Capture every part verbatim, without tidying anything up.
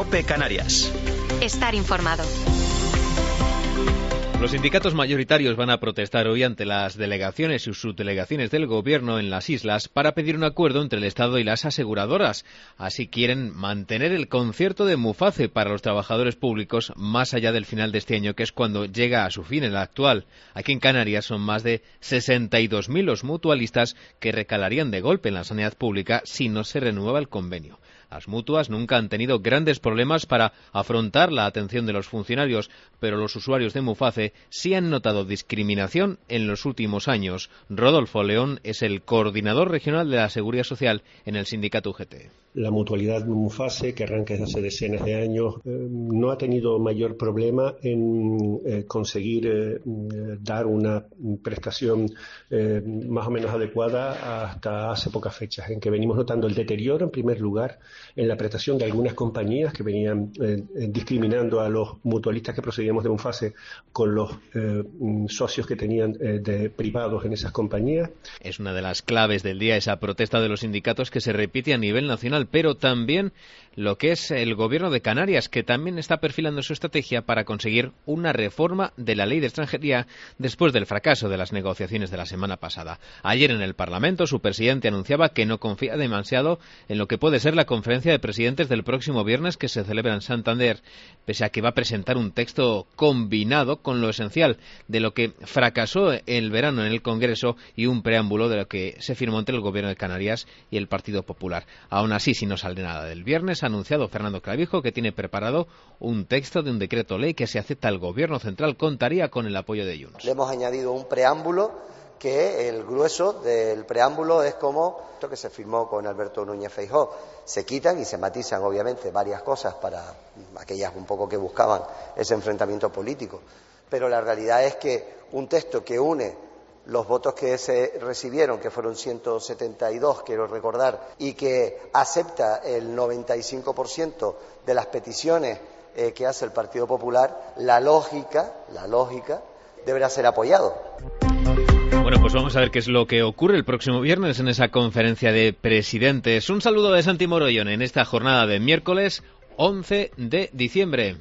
COPE Canarias. Estar informado. Los sindicatos mayoritarios van a protestar hoy ante las delegaciones y subdelegaciones del Gobierno en las islas para pedir un acuerdo entre el Estado y las aseguradoras. Así quieren mantener el concierto de Muface para los trabajadores públicos más allá del final de este año, que es cuando llega a su fin el actual. Aquí en Canarias son más de sesenta y dos mil los mutualistas que recalarían de golpe en la sanidad pública si no se renueva el convenio. Las mutuas nunca han tenido grandes problemas para afrontar la atención de los funcionarios, pero los usuarios de Muface sí han notado discriminación en los últimos años. Rodolfo León es el coordinador regional de la Seguridad Social en el sindicato U G T. La mutualidad Muface, que arranca desde hace decenas de años, eh, no ha tenido mayor problema en eh, conseguir eh, dar una prestación eh, más o menos adecuada hasta hace pocas fechas, en que venimos notando el deterioro, en primer lugar, en la prestación de algunas compañías que venían eh, discriminando a los mutualistas que procedíamos de Muface con los eh, socios que tenían eh, de privados en esas compañías. Es una de las claves del día esa protesta de los sindicatos que se repite a nivel nacional, pero también lo que es el Gobierno de Canarias, que también está perfilando su estrategia para conseguir una reforma de la ley de extranjería después del fracaso de las negociaciones de la semana pasada. Ayer en el Parlamento su presidente anunciaba que no confía demasiado en lo que puede ser la conferencia de presidentes del próximo viernes que se celebra en Santander, pese a que va a presentar un texto combinado con lo esencial de lo que fracasó el verano en el Congreso y un preámbulo de lo que se firmó entre el Gobierno de Canarias y el Partido Popular. Aún así, si no sale nada del viernes, ha anunciado Fernando Clavijo que tiene preparado un texto de un decreto ley que, si acepta el Gobierno central, contaría con el apoyo de Junts. Le hemos añadido un preámbulo que el grueso del preámbulo es como esto que se firmó con Alberto Núñez Feijóo. Se quitan y se matizan, obviamente, varias cosas para aquellas un poco que buscaban ese enfrentamiento político. Pero la realidad es que un texto que une los votos que se recibieron, que fueron ciento setenta y dos, quiero recordar, y que acepta el noventa y cinco por ciento de las peticiones eh, que hace el Partido Popular, la lógica, la lógica, deberá ser apoyado. Bueno, pues vamos a ver qué es lo que ocurre el próximo viernes en esa conferencia de presidentes. Un saludo de Santi Morollón en esta jornada de miércoles once de diciembre.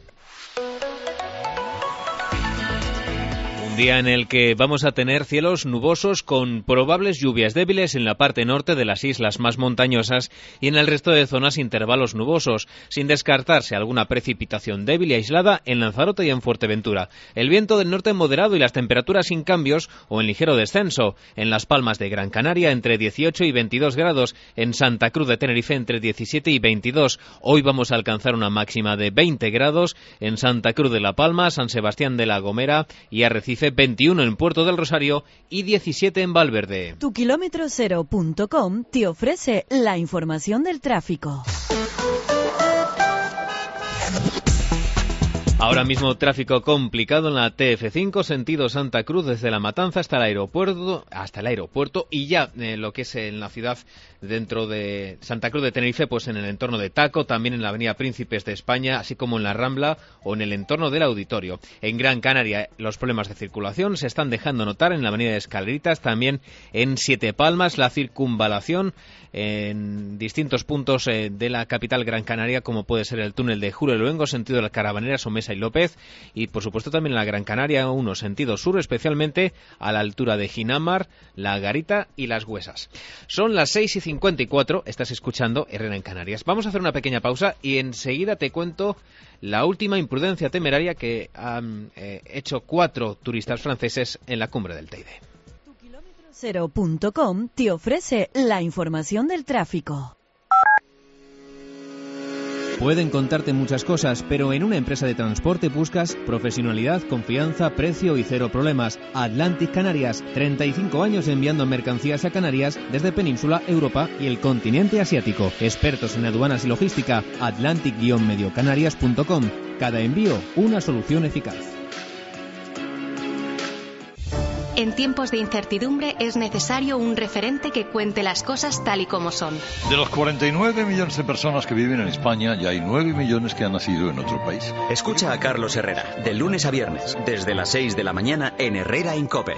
Un día en el que vamos a tener cielos nubosos con probables lluvias débiles en la parte norte de las islas más montañosas y en el resto de zonas intervalos nubosos, sin descartarse alguna precipitación débil y aislada en Lanzarote y en Fuerteventura. El viento del norte moderado y las temperaturas sin cambios o en ligero descenso. En Las Palmas de Gran Canaria entre dieciocho y veintidós grados, en Santa Cruz de Tenerife entre diecisiete y veintidós. Hoy vamos a alcanzar una máxima de veinte grados en Santa Cruz de la Palma, San Sebastián de la Gomera y Arrecife, veintiuno en Puerto del Rosario y diecisiete en Valverde. Tu kilómetro cero punto com te ofrece la información del tráfico. Ahora mismo tráfico complicado en la T F cinco, sentido Santa Cruz, desde La Matanza hasta el aeropuerto, hasta el aeropuerto y ya eh, lo que es en la ciudad dentro de Santa Cruz de Tenerife, pues en el entorno de Taco, también en la avenida Príncipes de España, así como en la Rambla o en el entorno del Auditorio. En Gran Canaria los problemas de circulación se están dejando notar en la avenida de Escaleritas, también en Siete Palmas, la circunvalación en distintos puntos eh, de la capital Gran Canaria, como puede ser el túnel de Juro Luengo, sentido de la Carabanera, Somesa y López, y por supuesto también en la Gran Canaria uno, sentido sur, especialmente a la altura de Ginamar, La Garita y Las Huesas. Son las seis y cincuenta y cuatro, estás escuchando Herrera en Canarias. Vamos a hacer una pequeña pausa y enseguida te cuento la última imprudencia temeraria que han eh, hecho cuatro turistas franceses en la cumbre del Teide. Tu kilómetro cero punto com te ofrece la información del tráfico. Pueden contarte muchas cosas, pero en una empresa de transporte buscas profesionalidad, confianza, precio y cero problemas. Atlantic Canarias, treinta y cinco años enviando mercancías a Canarias desde Península, Europa y el continente asiático. Expertos en aduanas y logística, atlantic guion medio canarias punto com. Cada envío, una solución eficaz. En tiempos de incertidumbre es necesario un referente que cuente las cosas tal y como son. De los cuarenta y nueve millones de personas que viven en España, ya hay nueve millones que han nacido en otro país. Escucha a Carlos Herrera, de lunes a viernes, desde las seis de la mañana en Herrera en COPE.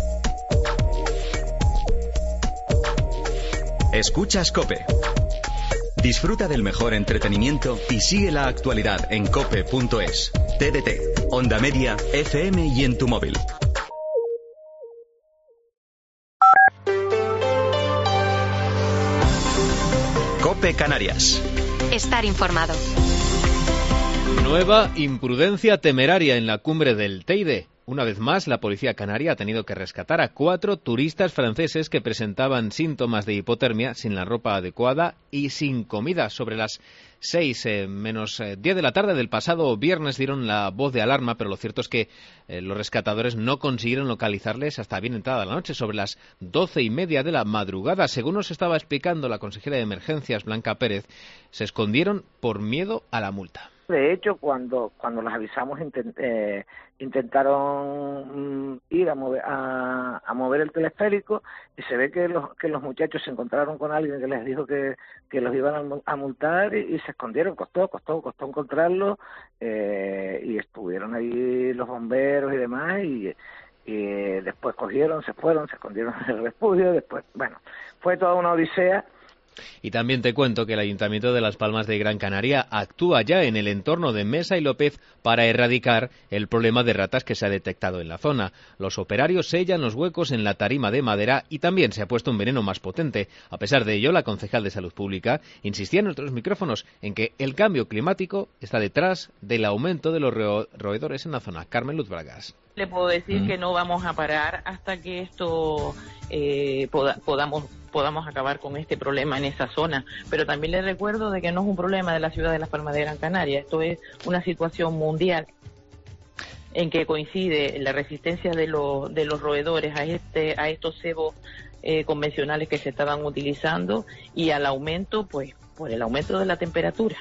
Escuchas COPE. Disfruta del mejor entretenimiento y sigue la actualidad en cope punto es. T D T, Onda Media, F M y en tu móvil. COPE Canarias. Estar informado. Nueva imprudencia temeraria en la cumbre del Teide. Una vez más, la policía canaria ha tenido que rescatar a cuatro turistas franceses que presentaban síntomas de hipotermia, sin la ropa adecuada y sin comida. Sobre las seis eh, menos eh, diez de la tarde del pasado viernes dieron la voz de alarma, pero lo cierto es que eh, los rescatadores no consiguieron localizarles hasta bien entrada la noche, sobre las doce y media de la madrugada. Según nos estaba explicando la consejera de Emergencias, Blanca Pérez, se escondieron por miedo a la multa. De hecho, cuando cuando los avisamos intent, eh, intentaron mm, ir a mover, a, a mover el teleférico y se ve que los que los muchachos se encontraron con alguien que les dijo que, que los iban a, a multar y, y se escondieron. Costó, costó, costó encontrarlos eh, y estuvieron ahí los bomberos y demás y, y después cogieron, se fueron, se escondieron en el refugio. Después, bueno, fue toda una odisea. Y también te cuento que el Ayuntamiento de Las Palmas de Gran Canaria actúa ya en el entorno de Mesa y López para erradicar el problema de ratas que se ha detectado en la zona. Los operarios sellan los huecos en la tarima de madera y también se ha puesto un veneno más potente. A pesar de ello, la concejal de Salud Pública insistía en nuestros micrófonos en que el cambio climático está detrás del aumento de los ro- roedores en la zona. Carmen Luz Bragas. Le puedo decir mm. que no vamos a parar hasta que esto eh, poda, podamos podamos acabar con este problema en esa zona, pero también les recuerdo de que no es un problema de la ciudad de Las Palmas de Gran Canaria, esto es una situación mundial en que coincide la resistencia de los de los roedores a este a estos cebos eh, convencionales que se estaban utilizando y al aumento, pues, por el aumento de la temperatura.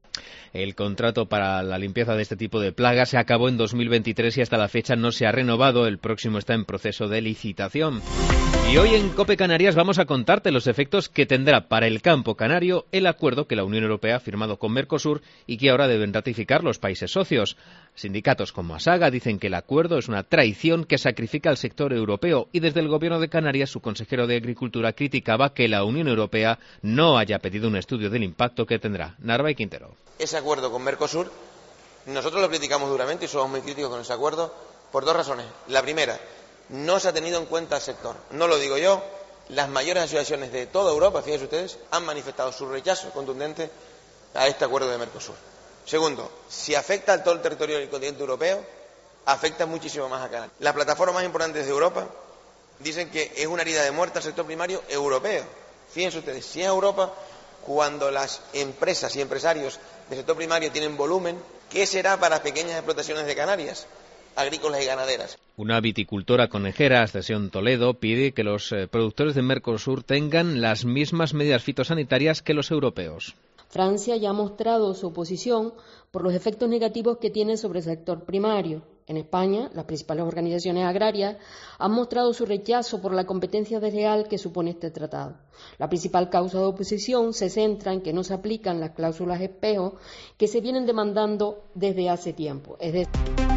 El contrato para la limpieza de este tipo de plagas se acabó en dos mil veintitrés y hasta la fecha no se ha renovado. El próximo está en proceso de licitación. Y hoy en COPE Canarias vamos a contarte los efectos que tendrá para el campo canario el acuerdo que la Unión Europea ha firmado con Mercosur y que ahora deben ratificar los países socios. Sindicatos como ASAGA dicen que el acuerdo es una traición que sacrifica al sector europeo y desde el Gobierno de Canarias su consejero de Agricultura criticaba que la Unión Europea no haya pedido un estudio del impacto que tendrá. Narva y Quintero. Ese acuerdo con Mercosur, nosotros lo criticamos duramente y somos muy críticos con ese acuerdo por dos razones. La primera, no se ha tenido en cuenta el sector. No lo digo yo, las mayores asociaciones de toda Europa, fíjense ustedes, han manifestado su rechazo contundente a este acuerdo de Mercosur. Segundo, si afecta a todo el territorio del continente europeo, afecta muchísimo más a Canarias. Las plataformas más importantes de Europa dicen que es una herida de muerte al sector primario europeo. Fíjense ustedes, si es Europa, cuando las empresas y empresarios del sector primario tienen volumen, ¿qué será para las pequeñas explotaciones de Canarias, agrícolas y ganaderas? Una viticultora conejera, Ascensión Toledo, pide que los eh, productores de Mercosur tengan las mismas medidas fitosanitarias que los europeos. Francia ya ha mostrado su oposición por los efectos negativos que tiene sobre el sector primario. En España, las principales organizaciones agrarias han mostrado su rechazo por la competencia desleal que supone este tratado. La principal causa de oposición se centra en que no se aplican las cláusulas espejo que se vienen demandando desde hace tiempo. Es decir,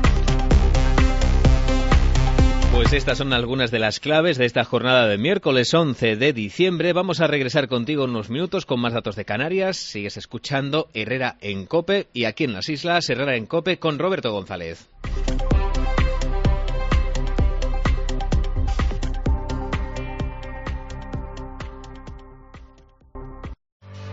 Pues estas son algunas de las claves de esta jornada de miércoles once de diciembre. Vamos a regresar contigo en unos minutos con más datos de Canarias. Sigues escuchando Herrera en COPE y aquí en las islas, Herrera en COPE con Roberto González.